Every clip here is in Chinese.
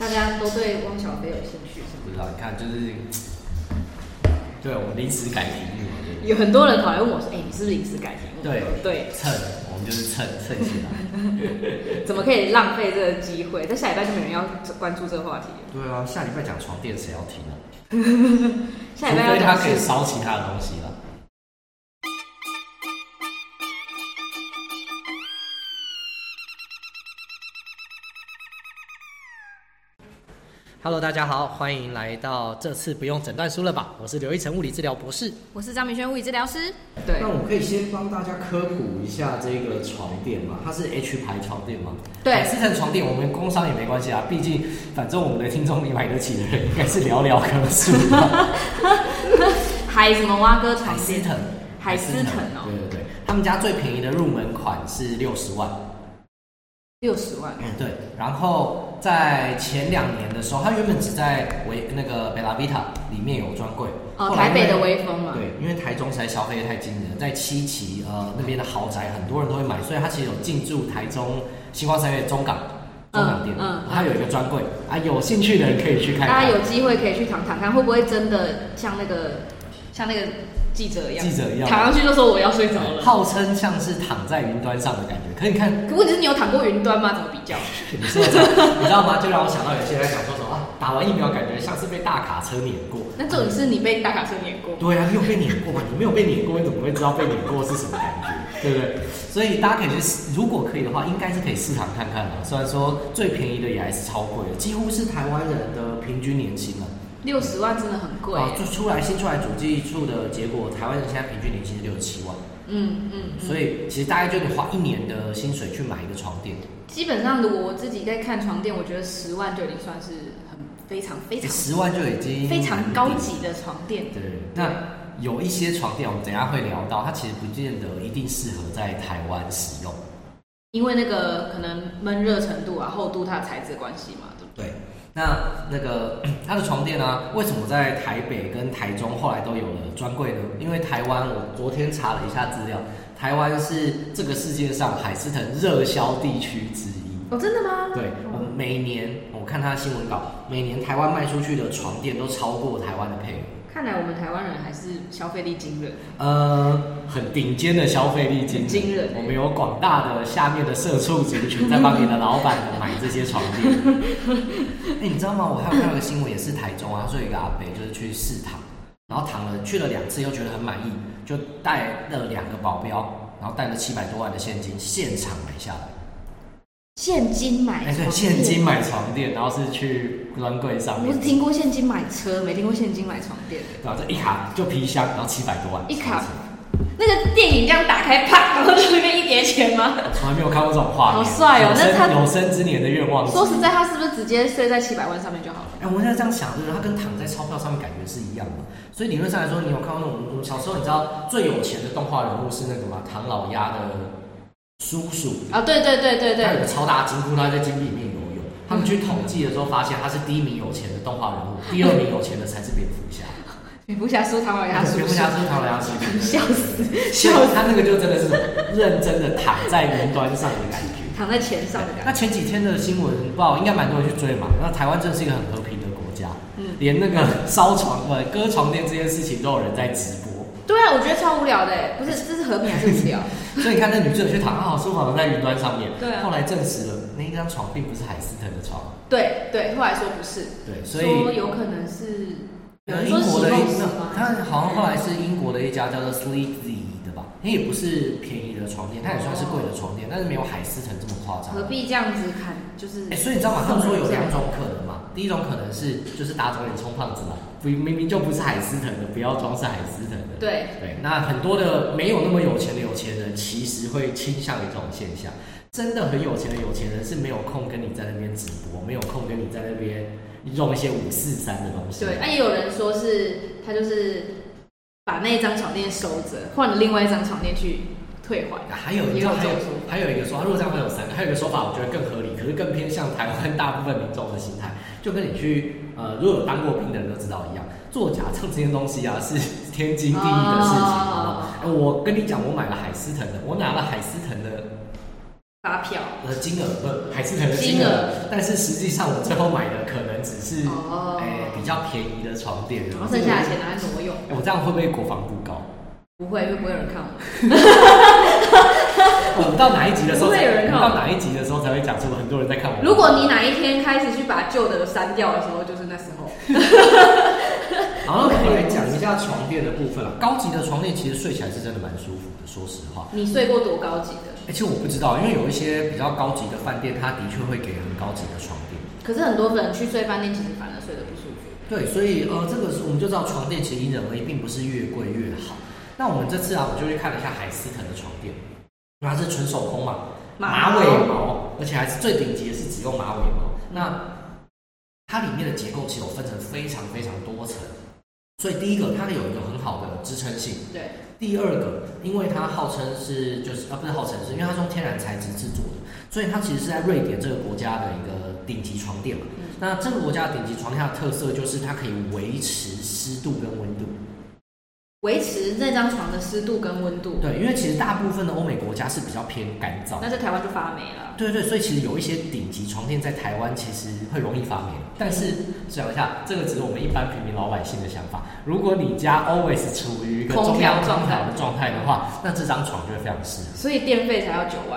大家都对汪小菲有兴趣是吗？ 不知道，你看就是，对我们临时改题目， 有很多人讨厌我说，你是不是临时改题目？ 对，蹭，我们就是蹭起来。 怎么可以浪费这个机会？在下礼拜就没人要关注这个话题了。 对啊，下礼拜讲床垫谁要听呢？ 下礼拜要讲， 除非他可以烧其他的东西了。Hello， 大家好，欢迎来到这次不用诊断书了吧？我是刘一成物理治疗博士， 我是张明轩物理治疗师。对， 那我可以先帮大家科普一下这个床垫嘛，它是 H 牌床垫吗？ 对， 海思腾床垫我们工商也没关系啊，毕竟反正我们的听众里买得起的人应该是寥寥可数。 海什么蛙哥床垫？ 海思腾哦，对，他们家最便宜的入门款是60万。 60万， 对。然后在前2年的时候，它原本只在那个贝拉维塔里面有专柜。 台北的微风嘛。 对，因为台中实在消费太惊人，在七期那边的豪宅很多人都会买，所以它其实有进驻台中星光三月中港店，它有一个专柜啊，有兴趣的人可以去看看。 大家有机会可以去躺躺看，会不会真的像那个记者一样，躺上去就说我要睡着了， 号称像是躺在云端上的感觉。可你看， 可问题是你有躺过云端吗？怎么比较？ 你说这你知道吗？就让我想到有些人讲说什么啊，打完疫苗感觉像是被大卡车碾过。 那重点是你被大卡车碾过。 对啊，你有被碾过吗？你没有被碾过，你怎么会知道被碾过是什么感觉？对不对？所以大家可以去，如果可以的话，应该是可以试躺看看的。虽然说最便宜的也还是超贵的，几乎是台湾人的平均年薪了。 60万真的很贵。 就新出来主计处的结果，台湾人现在平均年薪是67万。所以其实大概就你花1年的薪水去买一个床垫。 基本上，如果我自己在看床垫，我觉得10万就已经算是非常 10万就已经非常高级的床垫。 对，那有一些床垫，我们等一下会聊到，它其实不见得一定适合在台湾使用， 因为那个可能闷热程度啊、厚度、它的材质的关系嘛，对不对？ 对。那个它的床垫呢，为什么在台北跟台中后来都有了专柜呢？因为台湾，我昨天查了一下资料，台湾是这个世界上海思腾热销地区之一。 哦，真的吗？ 对，我们每年我看它的新闻稿，每年台湾卖出去的床垫都超过台湾的配额。 看来我们台湾人还是消费力惊人。 很顶尖的消费力惊人。我们有广大的下面的社畜族群在帮你的老板买这些床垫。你知道吗？我还有看到一个新闻，也是台中啊，说有一个阿伯就是去试躺，然后去了2次，又觉得很满意，就带了2个保镖，然后带了700多万的现金，现场买下来。 现金买床垫？ 对，现金买床垫，然后是去专柜上面。 我只听过现金买车，没听过现金买床垫。 然后这一卡就皮箱，然后700多万。 一卡，那个电影这样打开，啪，然后就里面一叠钱吗？ 我从来没有看过这种画面。 好帅哦！那他有生之年的愿望。 说实在，他是不是直接睡在700万上面就好了？ 我现在这样想，就是他跟躺在钞票上面感觉是一样的。所以理论上来说，你有看过那种我们小时候你知道最有钱的动画人物是那个吗？唐老鸭的叔叔啊，对， 他有个超大金库，他在金币里面游泳。他们去统计的时候发现，他是第1名有钱的动画人物，第2名有钱的才是蝙蝠侠。 蝙蝠侠输唐老鸭叔叔， 蝙蝠侠输唐老鸭叔叔， 笑死！ 他那个就真的是认真的躺在云端上的感觉， 躺在钱上的感觉。 那前几天的新闻，不知道应该蛮多人去追嘛。那台湾真的是一个很和平的国家，连那个烧床、割床垫这件事情都有人在直播。 对啊，我觉得超无聊的，不是这是和平还是无聊？ 所以你看那女生去躺，好舒服的在云端上面。 对啊。 后来证实了，那一张床并不是海思腾的床。 对，后来说不是。 对，所以说有可能是。 英国的它好像后来是英国的一家叫做 Sleepzy 的吧，它也不是便宜的床垫，它也算是贵的床垫，但是没有海思腾这么夸张。 何必这样子看？就是所以你知道吗？他们说有2种可能嘛。第一种可能是就是打肿脸充胖子嘛，明明就不是海思腾的，不要装是海思腾的。 对， 那很多的没有那么有钱的有钱人，其实会倾向于这种现象。真的很有钱的有钱人是没有空跟你在那边直播，没有空跟你在那边用一些543的东西。 对，也有人说是他就是把那一张床垫收着，换了另外一张床垫去退还。 还有一个说，如果这样会有3个，还有一个说法我觉得更合理，可是更偏向台湾大部分民众的心态，就跟你去如果有当过兵的人都知道一样，做假账这件东西啊是天经地义的事情。我跟你讲，我买了海思腾的，我拿了海思腾的发票金额不海思腾的金额，但是实际上我最后买的可能只是比较便宜的床垫， 然后剩下的钱拿来挪用。 我这样会不会国防部高？ 不会，又不会有人看我。 我们到哪一集的时候？ 不会有人看我。 到哪一集的时候才会讲出很多人在看我？ 如果你哪一天开始去把旧的删掉的时候，就是那时候。 然后我们来讲一下床垫的部分了。高级的床垫其实睡起来是真的蛮舒服的，说实话。 你睡过多高级的？ 其实我不知道，因为有一些比较高级的饭店，它的确会给很高级的床垫。 可是很多人去睡饭店，其实反而睡得不舒服。 对，所以这个我们就知道床垫其实因人而异，并不是越贵越好。那我们这次我就去看了一下海思腾的床垫，因为它是纯手工嘛，马尾毛，而且还是最顶级的是只用马尾毛。那它里面的结构其实有分成非常非常多层，所以第一个它有一个很好的支撑性。 对。 第二个，因为它号称是不是号称是，因为它是用天然材质制作的，所以它其实是在瑞典这个国家的一个顶级床垫嘛。那这个国家的顶级床垫它的特色就是它可以维持湿度跟温度。 维持那张床的湿度跟温度。 对，因为其实大部分的欧美国家是比较偏干燥， 那在台湾就发霉了。 对，所以其实有一些顶级床垫在台湾其实会容易发霉，但是想一下，这个只是我们一般平民老百姓的想法。如果你家 always 处于一个中央空调的状态的话，那这张床就会非常适合。 所以电费才要9万。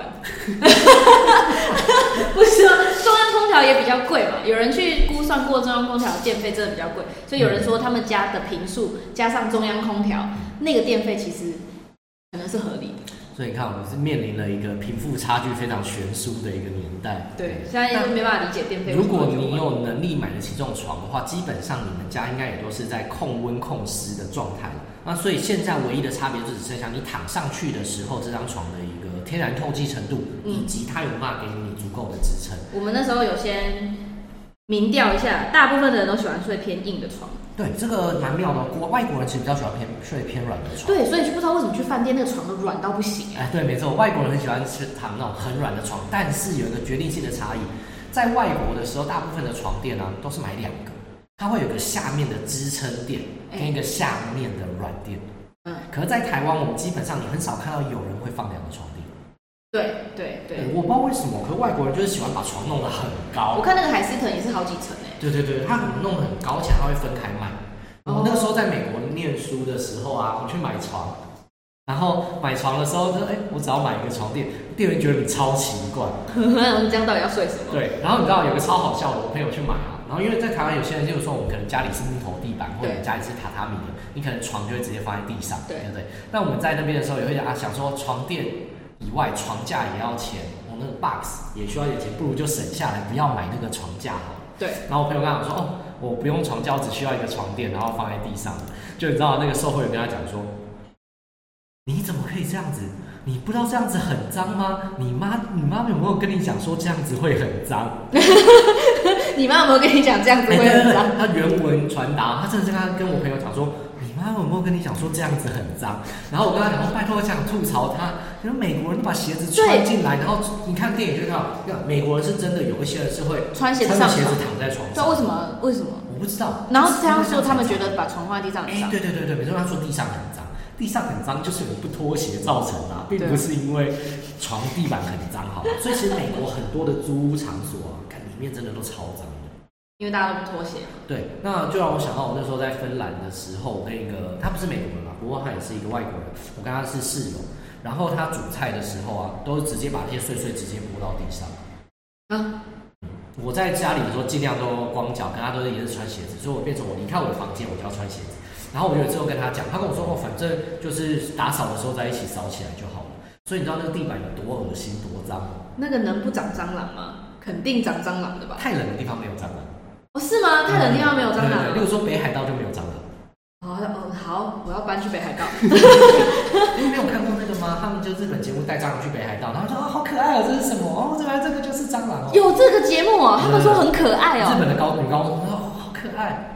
不是吗？中央空调也比较贵嘛，有人去估算过中央空调的电费真的比较贵，所以有人说他们家的坪数加上中央空调，那个电费其实可能是合理的。 所以你看，我们是面临了一个贫富差距非常悬殊的一个年代。 对，现在没办法理解电费。 如果你有能力买得起这种床的话，基本上你们家应该也都是在控温控湿的状态。那所以现在唯一的差别就只剩下你躺上去的时候，这张床的一个天然透气程度，以及它有办法给你足够的支撑。 我们那时候有先民调一下，大部分的人都喜欢睡偏硬的床。 对，这个蛮妙的。外国人其实比较喜欢睡偏软的床。 对，所以就不知道为什么去饭店那个床都软到不行。 对，没错，外国人很喜欢躺那种很软的床，但是有一个决定性的差异，在外国的时候，大部分的床垫都是买2个，它会有个下面的支撑垫跟一个下面的软垫。可是，在台湾我们基本上你很少看到有人会放2个床垫。 对， 我不知道为什么，可是外国人就是喜欢把床弄得很高。 我看那个海思腾也是好几层对，它弄得很高，而且它会分开卖。我那个时候在美国念书的时候我去买床，然后买床的时候就我只要买一个床垫，店员觉得你超奇怪。 你这样到底要睡什么？ 对，然后你知道有个超好笑的，我朋友去买然后因为在台湾有些人就是说我们可能家里是木头地板，或者家里是榻榻米的，你可能床就会直接放在地上，对不对？那我们在那边的时候也会想说床垫以外床架也要钱，我那个 box 也需要一点钱，不如就省下来，不要买那个床架好了。 对。 然后我朋友跟他说我不用床架，我只需要一个床垫，然后放在地上。就你知道那个售货员跟他讲说，你怎么可以这样子？你不知道这样子很脏吗？你妈有没有跟你讲说这样子会很脏？ 你妈有没有跟你讲这样子会很脏？ 他原文传达，他真的是跟我朋友讲说，你妈有没有跟你讲说这样子很脏？然后我跟他讲说，拜托，我想吐槽他，因为美国人把鞋子穿进来，然后你看电影就看到，美国人是真的有一些人是会穿鞋子躺在床上。 对，为什么？ 我不知道。 然后这样说，他们觉得把床放在地上很脏。 对，没错，他说地上很脏。地上很脏就是你不脱鞋造成并不是因为床地板很脏，好吧？所以其实美国很多的租屋场所看里面真的都超脏的， 因为大家都不脱鞋。 对，那就让我想到我那时候在芬兰的时候，那个他不是美国人嘛，不过他也是一个外国人，我跟他是室友，然后他煮菜的时候都直接把这些碎直接拨到地上。我在家里的时候尽量都光脚，跟他都也是穿鞋子，所以我变成我离开我的房间我就要穿鞋子。然后我有一次跟他讲，他跟我说反正就是打扫的时候在一起扫起来就好了。所以你知道那个地板有多恶心多脏吗？ 那个能不长蟑螂吗？肯定长蟑螂的吧？ 太冷的地方没有蟑螂。 是吗？太冷的地方没有蟑螂？ 例如说北海道就没有蟑螂。 好，我要搬去北海道。 你没有看过那个吗？他们就日本节目带蟑螂去北海道，然后说好可爱这是什么？这个就是蟑螂有这个节目他们说很可爱日本的女高中说好可爱。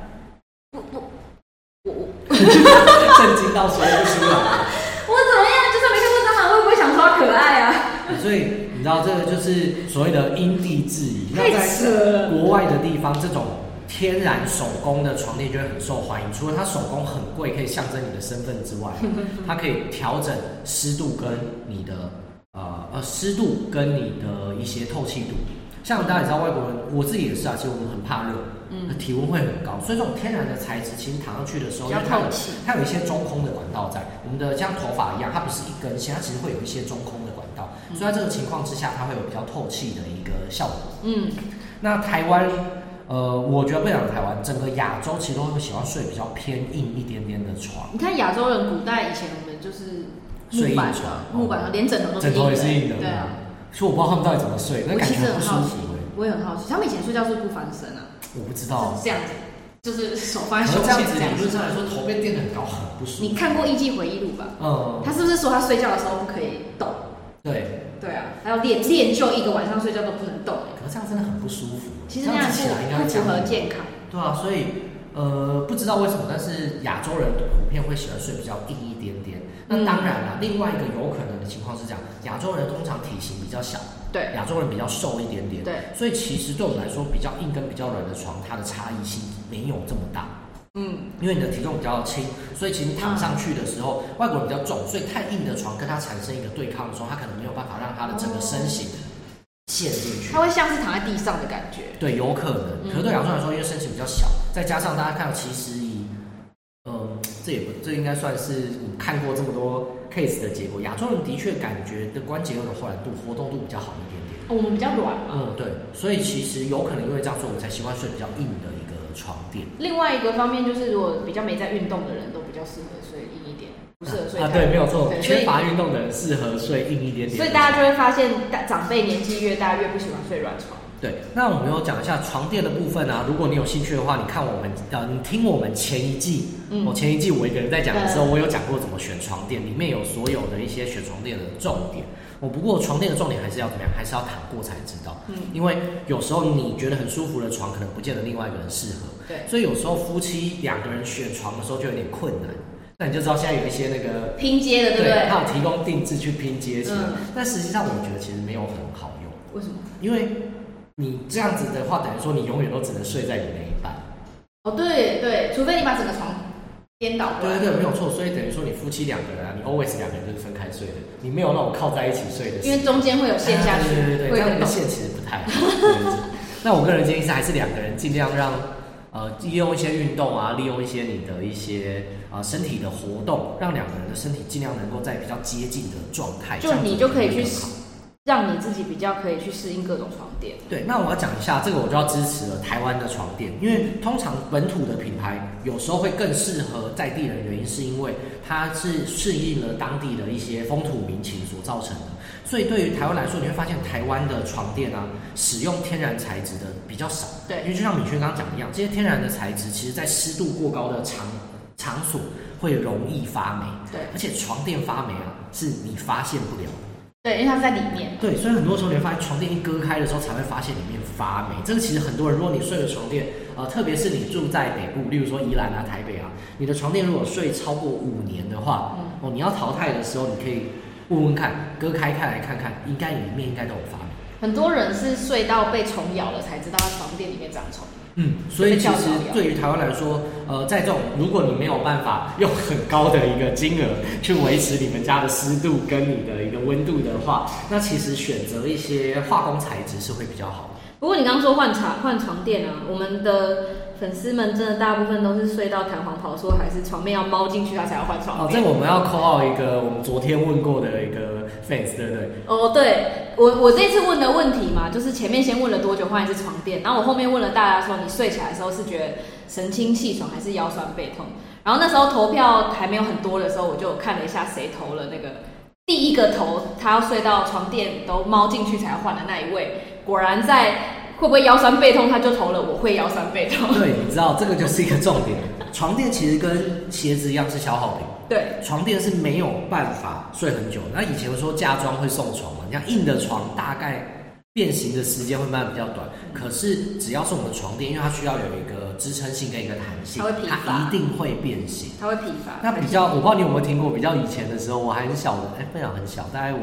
我震惊到说不出来。 我怎么样？就算没看过蟑螂，会不会想说可爱所以你知道这个就是所谓的因地制宜。 太扯了。 国外的地方，这种天然手工的床垫就会很受欢迎。除了它手工很贵，可以象征你的身份之外，它可以调整湿度跟你的湿度跟你的一些透气度。像大家也知道，外国人我自己也是啊，其实我们很怕热，体温会很高，所以这种天然的材质，其实躺上去的时候，因为它有一些中空的管道在，我们的像头发一样，它不是一根线，它其实会有一些中空的管道，所以在这个情况之下，它会有比较透气的一个效果。那台湾，我觉得不讲台湾，整个亚洲其实都会喜欢睡比较偏硬一点点的床。 你看亚洲人古代以前我们就是睡硬床， 木板连枕头都是硬的， 枕头也是硬的， 对啊。 所以我不知道他们到底怎么睡，那感觉很不舒服。 我也很好奇，他们以前睡觉是不翻身啊？ 我不知道， 是这样子，就是手放在胸前这样子。 理论上来说，头被垫得很高，很不舒服。 你看过《艺伎回忆录》吧？他是不是说他睡觉的时候不可以动？对啊，还要练就一个晚上睡觉都不能动。 可是这样真的很不舒服。 其实那样不符合健康。 对啊，所以不知道为什么，但是亚洲人普遍会喜欢睡比较硬一点点。那当然了，另外一个有可能的情况是这样：亚洲人通常体型比较小， 对， 亚洲人比较瘦一点点， 对， 所以其实对我们来说，比较硬跟比较软的床，它的差异性没有这么大。因为你的体重比较轻，所以其实你躺上去的时候，外国人比较重，所以太硬的床跟它产生一个对抗的时候，它可能没有办法让它的整个身形陷进去， 它会像是躺在地上的感觉。 对，有可能。可是对亚洲人来说，因为身形比较小，再加上大家看到，其实这应该算是我看过这么多 case 的结果。亚洲人的确感觉的关节有点软度、活动度比较好一点点。 我们比较软嘛。 对，所以其实有可能因为这样，所以我们才习惯睡比较硬的一个床垫。 另外一个方面就是，如果比较没在运动的人都比较适合睡硬一点，不适合睡对，没有错，缺乏运动的人适合睡硬一点点。 所以大家就会发现，长辈年纪越大越不喜欢睡软床。 对，那我们有讲一下床垫的部分啊。如果你有兴趣的话，你看我们你听我们前一季，前一季我一个人在讲的时候，我有讲过怎么选床垫，里面有所有的一些选床垫的重点。不过床垫的重点还是要怎么样？还是要躺过才知道。因为有时候你觉得很舒服的床，可能不见得另外一个人适合。 对， 所以有时候夫妻两个人选床的时候就有点困难。那你就知道现在有一些那个拼接的，对不对？ 他有提供定制去拼接起来，但实际上我觉得其实没有很好用。 为什么？ 因为你这样子的话，等于说你永远都只能睡在你那一半。 对，除非你把整个床颠倒过来。 对，没有错。所以等于说你夫妻两个人啊，你 always 两个人就是分开睡的，你没有那种靠在一起睡的。 因为中间会有陷下去。 对，这样的线其实不太好。那我个人建议是还是两个人尽量让利用一些运动啊，利用一些你的一些身体的活动，让两个人的身体尽量能够在比较接近的状态。 就你就可以去让你自己比较可以去适应各种床垫。 对，那我要讲一下这个，我就要支持了台湾的床垫，因为通常本土的品牌有时候会更适合在地人，原因是因为它是适应了当地的一些风土民情所造成的。所以对于台湾来说，你会发现台湾的床垫啊，使用天然材质的比较少。 对， 因为就像敏轩刚刚讲的一样，这些天然的材质其实在湿度过高的场所会容易发霉。 对， 而且床垫发霉啊，是你发现不了的。 对，因为它是在里面。 对，所以很多时候你会发现床垫一割开的时候，才会发现里面发霉。这个其实很多人，如果你睡的床垫，特别是你住在北部，例如说宜兰啊、台北啊，你的床垫如果睡超过5年的话，你要淘汰的时候，你可以问问看，割开来看看，应该里面应该都有发霉。 很多人是睡到被虫咬了才知道他床垫里面长虫。 所以其实对于台湾来说，在这种如果你没有办法用很高的一个金额去维持你们家的湿度跟你的一个温度的话，那其实选择一些化工材质是会比较好的。 不过你刚刚说换床垫啊，我们的粉丝们真的大部分都是睡到弹簧跑说还是床面要猫进去他才要换床垫。 这我们要 call out 一个我们昨天问过的一个 fans， 对不对？ 对，我这次问的问题嘛，就是前面先问了多久换一次床垫，然后我后面问了大家说你睡起来的时候是觉得神清气爽还是腰酸背痛，然后那时候投票还没有很多的时候，我就看了一下谁投了那个第一个投他要睡到床垫都猫进去才要换的那一位，果然在会不会腰酸背痛他就投了我会腰酸背痛。 对，你知道这个就是一个重点，床垫其实跟鞋子一样是消耗品。 对， 床垫是没有办法睡很久的。那以前说嫁妆会送床嘛，你像硬的床大概变形的时间会慢慢比较短，可是只要是我们的床垫，因为它需要有一个支撑性跟一个弹性，它一定会变形， 它会疲乏。 那比较，我不知道你有没有听过，比较以前的时候，我还很小的，不讲很小，大概我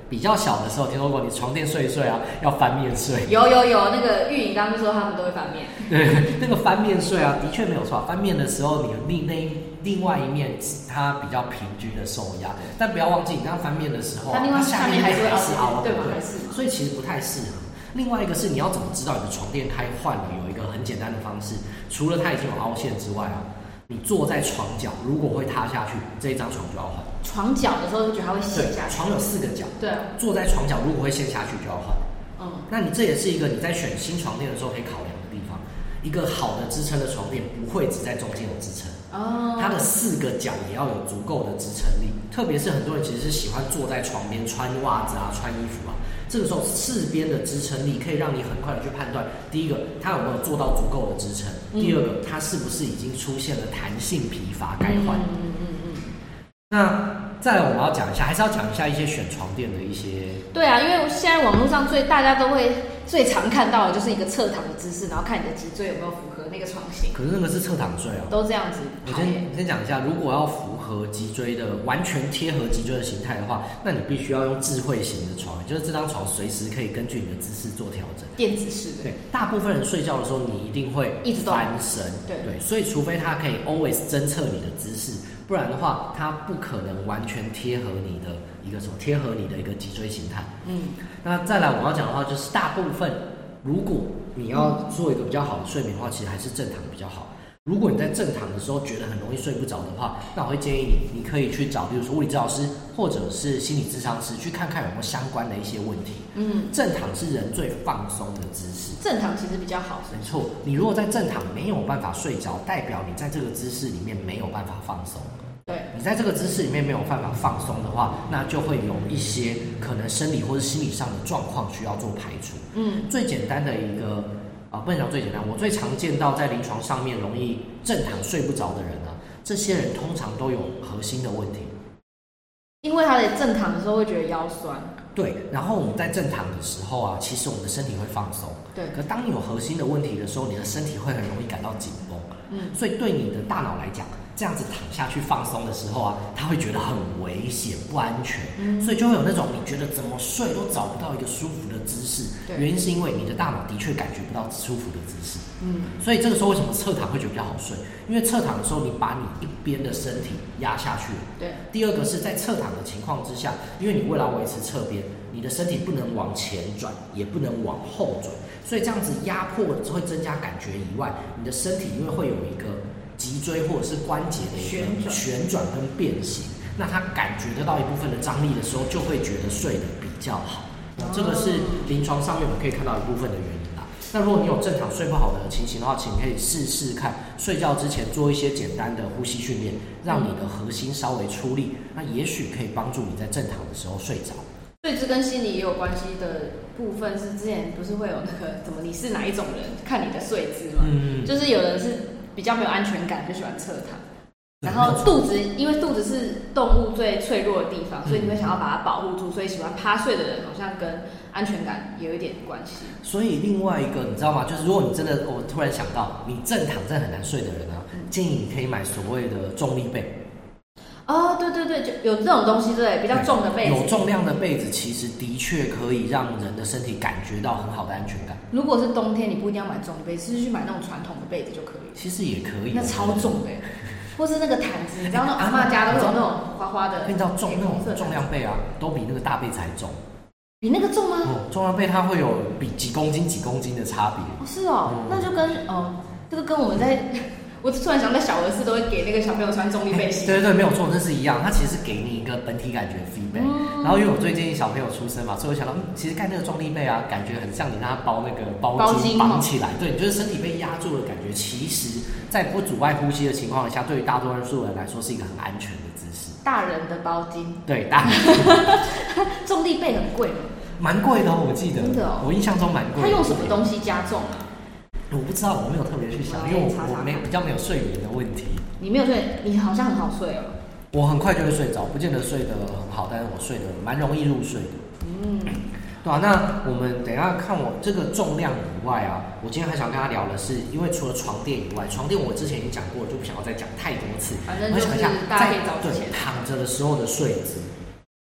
比较小的时候，听说过你床垫睡一睡啊，要翻面睡。 有，那个玉颖刚刚就说他们都会翻面。 对，那个翻面睡啊，的确没有错。翻面的时候，你另外一面它比较平均的受压，但不要忘记，你刚翻面的时候，它下面还是凹， 对吧？还是， 所以其实不太适合。另外一个是你要怎么知道你的床垫该换了？有一个很简单的方式，除了它已经有凹陷之外啊，你坐在床角，如果会塌下去，这一张床就要换。 床角的时候就觉得它会陷下去。 床有4个角， 对， 坐在床角如果会陷下去就要换。那你这也是一个你在选新床垫的时候可以考量的地方。一个好的支撑的床垫不会只在中间有支撑，它的4个角也要有足够的支撑力。特别是很多人其实是喜欢坐在床边穿袜子啊、穿衣服啊，这个时候4边的支撑力可以让你很快的去判断，第一个它有没有做到足够的支撑，第二个它是不是已经出现了弹性疲乏该换。那再来我们要讲一下，还是要讲一下一些选床垫的一些。 对啊，因为现在网络上大家都会最常看到的就是一个侧躺的姿势，然后看你的脊椎有没有符合那个床型。 可是那个是侧躺睡啊， 都这样子。 我先讲一下，如果要符合脊椎的完全贴合脊椎的形态的话，那你必须要用智慧型的床，就是这张床随时可以根据你的姿势做调整。 电子式的。 对，大部分人睡觉的时候你一定会一直翻身， 对， 所以除非它可以 always 侦测你的姿势，不然的话它不可能完全贴合你的一个脊椎形态。那再来我要讲的话就是大部分，如果你要做一个比较好的睡眠的话，其实还是正躺比较好。如果你在正躺的时候觉得很容易睡不着的话，那我会建议你可以去找，比如说物理治疗师或者是心理咨商师，去看看有没有相关的一些问题。正躺是人最放松的姿势， 正躺其实比较好。 没错，你如果在正躺没有办法睡着，代表你在这个姿势里面没有办法放松。 对， 你在这个姿势里面没有办法放松的话，那就会有一些可能生理或是心理上的状况需要做排除。最简单的一个不能讲最简单，我最常见到在临床上面容易正躺睡不着的人啊，这些人通常都有核心的问题， 因为他在正躺的时候会觉得腰酸。 对，然后我们在正躺的时候啊，其实我们的身体会放松。 对， 可当你有核心的问题的时候，你的身体会很容易感到紧绷。所以对你的大脑来讲，这样子躺下去放松的时候啊，他会觉得很危险、不安全，所以就会有那种你觉得怎么睡都找不到一个舒服的姿势。原因是因为你的大脑的确感觉不到舒服的姿势。所以这个时候为什么侧躺会觉得比较好睡？因为侧躺的时候，你把你一边的身体压下去了。 对。 第二个是在侧躺的情况之下，因为你为了维持侧边，你的身体不能往前转，也不能往后转，所以这样子压迫会增加感觉以外，你的身体因为会有一个脊椎或者是关节的一个旋转跟变形，那他感觉得到一部分的张力的时候，就会觉得睡得比较好。这个是临床上面我们可以看到一部分的原因啦。那如果你有正躺睡不好的情形的话，请可以试试看，睡觉之前做一些简单的呼吸训练，让你的核心稍微出力，那也许可以帮助你在正躺的时候睡着。 睡姿跟心理也有关系的部分是，之前不是会有那个你是哪一种人，看你的睡姿嘛。就是有人是比较没有安全感，就喜欢侧躺。然后肚子，因为肚子是动物最脆弱的地方，所以你会想要把它保护住，所以喜欢趴睡的人好像跟安全感有一点关系。 所以另外一个你知道吗？就是如果你真的，我突然想到，你正躺真的很难睡的人啊，建议你可以买所谓的重力被。 对，就有这种东西，对，比较重的被子， 有重量的被子，其实的确可以让人的身体感觉到很好的安全感。 如果是冬天，你不一定要买重的被子，其实去买那种传统的被子就可以。 其实也可以， 那超重的，或是那个毯子，你知道那种阿嬷家都有那种花花的， 你知道那种重量被啊，都比那个大被子还重。 比那个重吗？ 重量被它会有比几公斤的差别。 是哦，那就跟这个跟我们在。我突然想到，小儿子都会给那个小朋友穿重力背心。 对，没有错，这是一样。它其实是给你一个本体感觉 feedback。然后因为我最近小朋友出生嘛，所以我想到，其实盖那个重力被啊，感觉很像你让他包那个包巾绑起来。对，你就是身体被压住的感觉。其实，在不阻碍呼吸的情况下，对于大多数人来说是一个很安全的姿势。 大人的包巾。 对，大人。 重力被很贵吗？ 蛮贵的哦，我记得。 真的哦。 我印象中蛮贵的。 他用什么东西加重啊？ 我不知道，我没有特别去想，因为我比较没有睡眠的问题。 你没有睡，你好像很好睡哦。 我很快就会睡着，不见得睡得很好，但是我睡得蛮容易入睡的。对啊，那我们等一下看我这个重量以外啊，我今天还想跟他聊的是，因为除了床垫以外，床垫我之前已经讲过了，就不想要再讲太多次。 反正就是大家可以找之前躺着的时候的睡姿。 你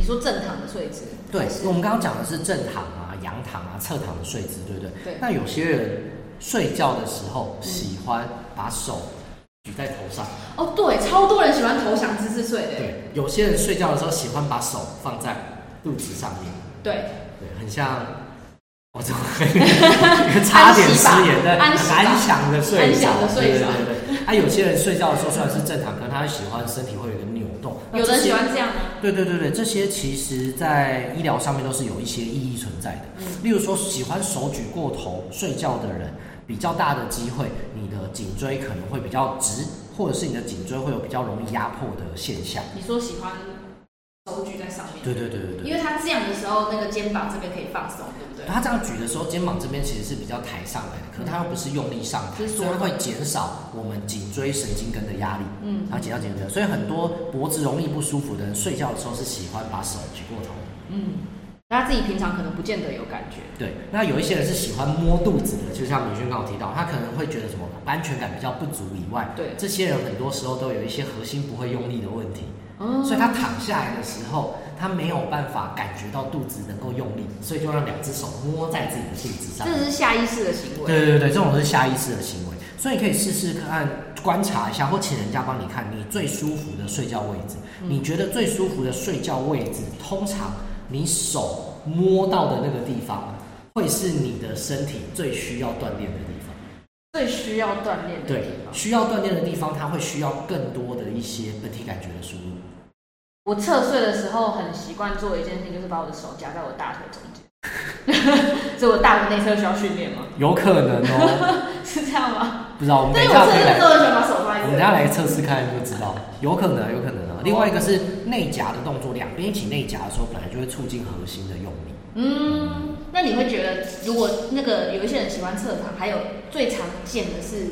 说正躺的睡姿？ 对，我们刚刚讲的是正躺啊、仰躺啊、侧躺的睡姿，对不对？ 对。 那有些人睡觉的时候喜欢把手举在头上。 哦，对，超多人喜欢投降姿势睡的。 对，有些人睡觉的时候喜欢把手放在肚子上面。 对， 很像。我怎么差点失言的安详的睡着，对。有些人睡觉的时候虽然是正躺，可能他喜欢身体会有一个扭动。 有人喜欢这样吗？ 对，这些其实在医疗上面都是有一些意义存在的。例如说，喜欢手举过头睡觉的人，比较大的机会，你的颈椎可能会比较直，或者是你的颈椎会有比较容易压迫的现象。 你说喜欢手举在上面？ 对， 因为他这样的时候，那个肩膀这边可以放松，对不对？ 他这样举的时候，肩膀这边其实是比较抬上来的，可是他又不是用力上抬，所以会减少我们颈椎神经根的压力，然后减到颈椎，所以很多脖子容易不舒服的人，睡觉的时候是喜欢把手举过头。 那他自己平常可能不见得有感觉。 对，那有一些人是喜欢摸肚子的，就像敏轩刚刚提到，他可能会觉得什么安全感比较不足以外， 对， 这些人很多时候都有一些核心不会用力的问题。所以他躺下来的时候，他没有办法感觉到肚子能够用力，所以就让两只手摸在自己的肚子上。 这是下意识的行为。 对，这种是下意识的行为。所以你可以试试看，观察一下，或请人家帮你看你最舒服的睡觉位置。你觉得最舒服的睡觉位置，通常你手摸到的那个地方，会是你的身体最需要锻炼的地方。 最需要锻炼的地方。对， 需要锻炼的地方，它会需要更多的一些本体感觉的输入。 我侧睡的时候很习惯做一件事情，就是把我的手夹在我大腿中间。所以我大腿内侧需要训练吗？ 有可能哦。 是这样吗？ 不知道，我们等一下可以来。我们等一下来测试看就知道，有可能啊。另外一个是内夹的动作，两边一起内夹的时候，本来就会促进核心的用力。 那你会觉得，如果那个有一些人喜欢侧躺，还有最常见的是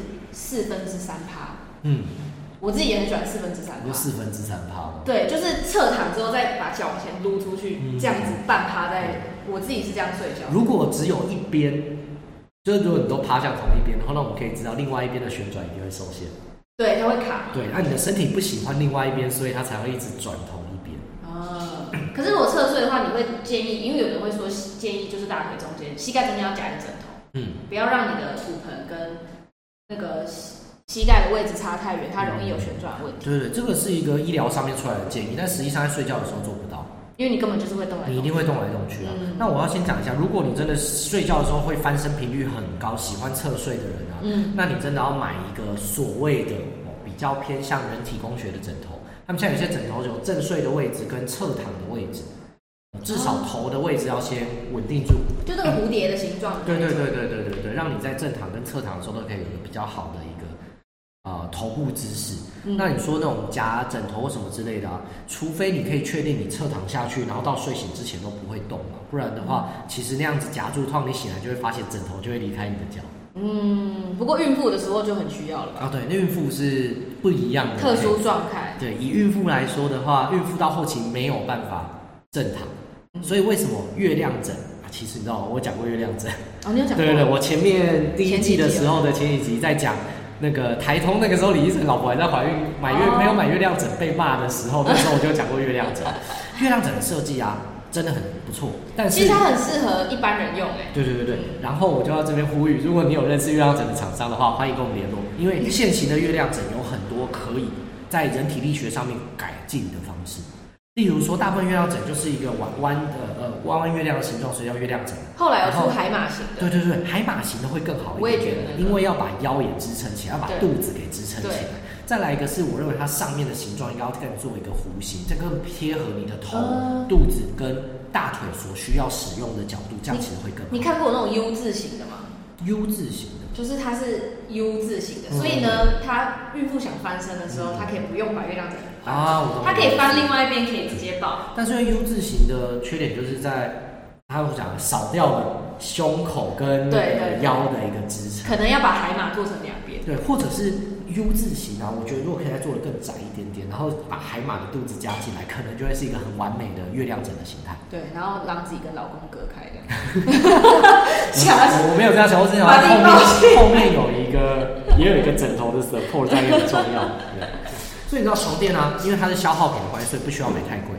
3/4%。我自己也很喜欢3/4%。 就3%。 对，就是侧躺之后再把脚往前撸出去，这样子半趴在。我自己是这样睡觉。 如果只有一边，就是如果你都趴向同一边，然后那我们可以知道另外一边的旋转一定会受限。 对，它会卡。 对，你的身体不喜欢另外一边，所以它才会一直转同一边。 可是如果侧睡的话，你会建议，因为有人会说建议就是大腿中间、膝盖中间要夹一个枕头，不要让你的骨盆跟那个膝盖的位置差太远，它容易有旋转问题。 对，这个是一个医疗上面出来的建议，但实际上在睡觉的时候做不到， 因为你根本就是会动来动去。 你一定会动来动去啊。那我要先讲一下，如果你真的睡觉的时候会翻身频率很高，喜欢侧睡的人啊，那你真的要买一个所谓的比较偏向人体工学的枕头。他们现在有些枕头有正睡的位置跟侧躺的位置，至少头的位置要先稳定住， 就那个蝴蝶的形状。 对，让你在正躺跟侧躺的时候都可以有一个比较好的一个头部姿势。那你说那种夹枕头或什么之类的啊，除非你可以确定你侧躺下去，然后到睡醒之前都不会动嘛，不然的话，其实那样子夹住，通常你醒来就会发现枕头就会离开你的脚。 不过孕妇的时候就很需要了吧？ 对，那孕妇是不一样的特殊状态。 对，以孕妇来说的话，孕妇到后期没有办法正躺，所以为什么月亮枕？其实你知道吗？我讲过月亮枕。 你有讲过？ 对，我前面第一季的时候的前几集在讲那个台通，那个时候李医生老婆还在怀孕，没有买月亮枕被骂的时候，那时候我就讲过月亮枕。月亮枕的设计啊，真的很不错，但是其实它很适合一般人用对。然后我就要这边呼吁，如果你有认识月亮枕的厂商的话，欢迎跟我们联络，因为现行的月亮枕有很多可以在人体力学上面改进的方式。例如说，大部分月亮枕就是一个弯弯月亮的形状，所以叫月亮枕。 后来有出海马型的。 对，海马型的会更好一点。 我也觉得因为要把腰也支撑起来，要把肚子给支撑起来。再来一个是我认为它上面的形状应该要更做一个弧形，这更贴合你的头、肚子跟大腿所需要使用的角度，这样其实会更好。 你看过那种 U 字形的吗 ？U 字形的， 就是它是 U 字形的，所以呢，她孕妇想翻身的时候，她可以不用把月亮枕它可以翻另外一边，可以直接抱。 但是 U 字形的缺点就是在它会讲少掉了胸口跟腰的一个支撑， 可能要把海马做成两边。 对，或者是 U 字形啊，我觉得如果可以再做的更窄一点点，然后把海马的肚子加进来，可能就会是一个很完美的月亮枕的形态。 对，然后让自己跟老公隔开的。 我没有这样想，我只想后面也有一个枕头的 support 在，也很重要。所以你知道床垫啊，因为它是消耗品的关系，所以不需要买太贵。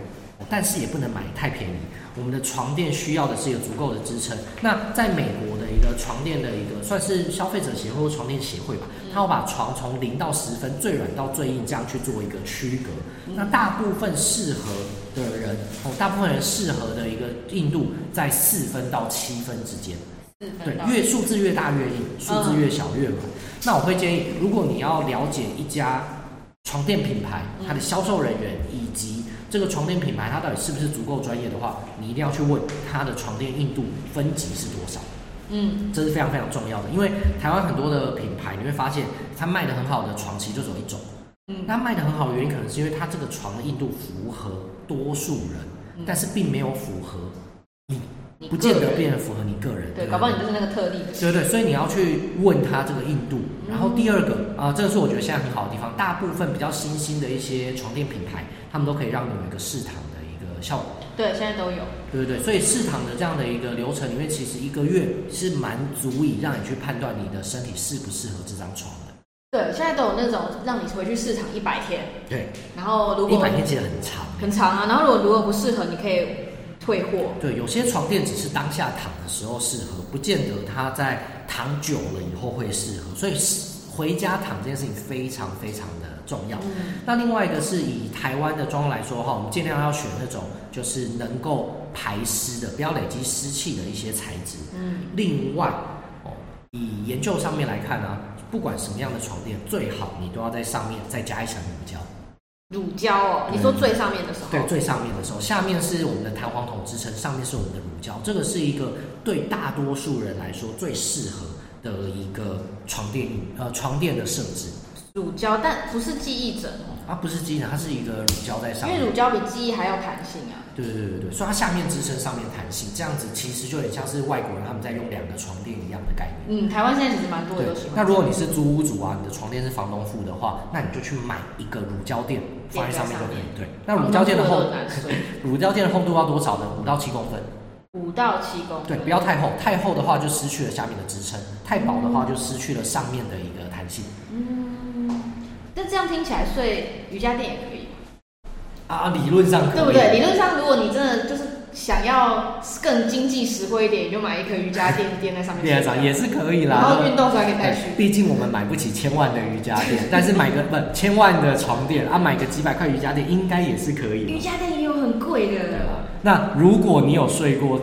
但是也不能买太便宜。我们的床垫需要的是一个足够的支撑。那在美国的一个床垫的一个算是消费者协会或床垫协会吧，它会把床从0到10分，最软到最硬这样去做一个区隔。那大部分适合的人，大部分人适合的一个硬度在4分到7分之间。对，数字越大越硬，数字越小越软。那我会建议，如果你要了解一家床垫品牌，它的销售人员以及这个床垫品牌它到底是不是足够专业的话，你一定要去问它的床垫硬度分级是多少。这是非常非常重要的，因为台湾很多的品牌，你会发现它卖的很好的床其实就只有一种。那卖的很好的原因，可能是因为它这个床的硬度符合多数人，但是并没有符合你，不见得变成符合你个人。 对，搞不好你就是那个特例的。 对，所以你要去问他这个硬度。然后第二个这个是我觉得现在很好的地方，大部分比较新兴的一些床垫品牌，他们都可以让你有一个试躺的一个效果。 对，现在都有。对， 所以试躺的这样的一个流程里面，其实1个月是蛮足以让你去判断你的身体适不适合这张床的。 对，现在都有那种让你回去试躺100天。 对， 然后如果 100天其实很长啊。然后如果不适合，你可以退货。对， 有些床垫只是当下躺的时候适合，不见得它在躺久了以后会适合。所以回家躺这件事情非常非常的重要。那另外一个是以台湾的装来说的话，我们尽量要选那种就是能够排湿的，不要累积湿气的一些材质。另外以研究上面来看呢，不管什么样的床垫，最好你都要在上面再加一层乳胶。 乳胶你说最上面的时候？对， 最上面的时候，下面是我们的弹簧筒支撑，上面是我们的乳胶。这个是一个对大多数人来说最适合的一个床垫的设置。 乳胶，但不是记忆枕不是记忆枕，它是一个乳胶在上面。 因为乳胶比记忆还要弹性啊。 对，所以它下面支撑，上面弹性，这样子其实就有点像是外国人他们在用2个床垫一样的概念。 台湾现在其实蛮多人都喜欢。 那如果你是租屋主啊，你的床垫是房东付的话，那你就去买一个乳胶垫放在上面就可以。对，那乳胶垫的厚度要多少呢？5到7公分。 5到7公分。 对，不要太厚，太厚的话就失去了下面的支撑，太薄的话就失去了上面的一个弹性。 但这样听起来睡瑜伽垫也可以理论上可以， 对不对？理论上，如果你真的就是想要更经济实惠一点，你就买一颗瑜伽垫垫在上面， 也是可以啦。 然后运动时候还可以带去。 毕竟我们买不起1000万的瑜伽垫，但是买个1000万的床垫买个几百块瑜伽垫应该也是可以。 瑜伽垫也有很贵的。 那如果你有睡过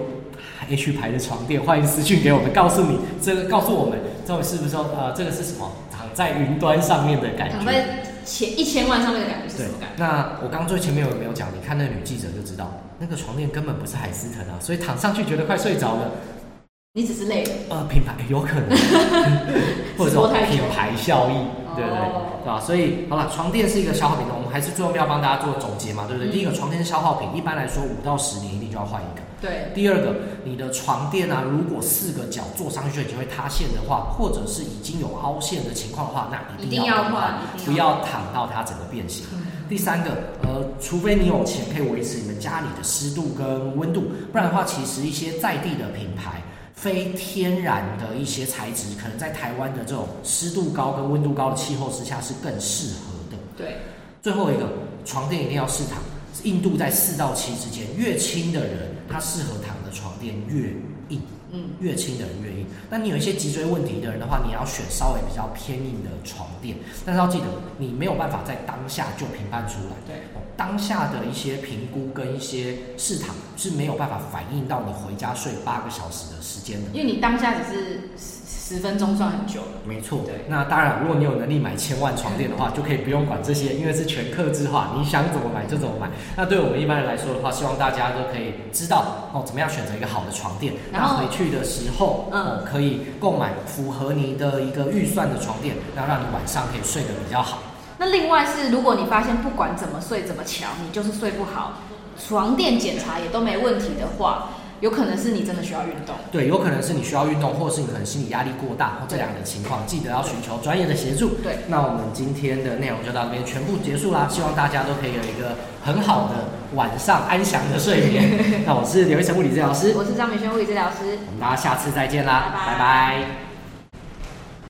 H 牌的床垫，欢迎私讯给我们，告诉我们这个是不是说这个是什么？躺在云端上面的感觉。 躺在1000万上面的感觉是什么感觉？ 那我刚最前面有没有讲？你看那个女记者就知道，那个床垫根本不是海思腾所以躺上去觉得快睡着了。 你只是累了。 品牌有可能，或者说品牌效益，对吧？所以好了，床垫是一个消耗品，我们还是最后要帮大家做总结嘛，对不对？第一个，床垫是消耗品，一般来说5到10年一定就要换一个。 对。 第二个，你的床垫如果4个角坐上去就已经会塌陷的话，或者是已经有凹陷的情况的话，那一定要换，不要躺到它整个变形。第三个，除非你有钱可以维持你们家里的湿度跟温度，不然的话，其实一些在地的品牌。非天然的一些材质，可能在台湾的这种湿度高跟温度高的气候之下是更适合的。 对， 最后一个，床垫一定要试躺，硬度在4到7之间，越轻的人他适合躺的床垫越硬，越轻的人越硬。那你有一些脊椎问题的人的话，你要选稍微比较偏硬的床垫，但是要记得，你没有办法在当下就评判出来。 对， 当下的一些评估跟一些试躺是没有办法反映到你回家睡8个小时的时间的， 因为你当下只是10分钟算很久了。 没错。对，那当然，如果你有能力买1000万床垫的话，就可以不用管这些，因为是全客制化，你想怎么买就怎么买。那对我们一般人来说的话，希望大家都可以知道怎么样选择一个好的床垫，然后回去的时候可以购买符合你的一个预算的床垫，然后让你晚上可以睡得比较好。 那另外是，如果你发现不管怎么睡怎么瞧，你就是睡不好，床垫检查也都没问题的话，有可能是你真的需要运动。 对，有可能是你需要运动，或者是你可能心理压力过大，或这2个情况，记得要寻求专业的协助。 对， 那我们今天的内容就到这边全部结束啦，希望大家都可以有一个很好的晚上安详的睡眠。那我是刘一成物理治疗师， 我是张美萱物理治疗师， 我们大家下次再见啦，拜拜。